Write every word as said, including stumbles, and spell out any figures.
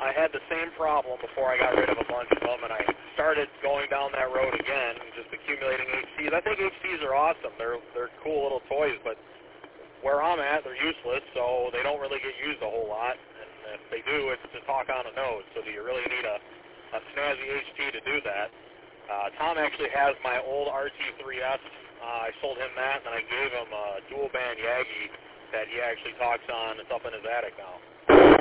I had the same problem before I got rid of a bunch of them, and I started going down that road again, just accumulating H Ts. I think H Ts are awesome. They're they're cool little toys, but where I'm at, they're useless, so they don't really get used a whole lot. And if they do, it's to talk on a node. So do you really need a, a snazzy H T to do that? Uh, Tom actually has my old R T three S. Uh, I sold him that, and then I gave him a dual-band Yagi that he actually talks on. It's up in his attic now.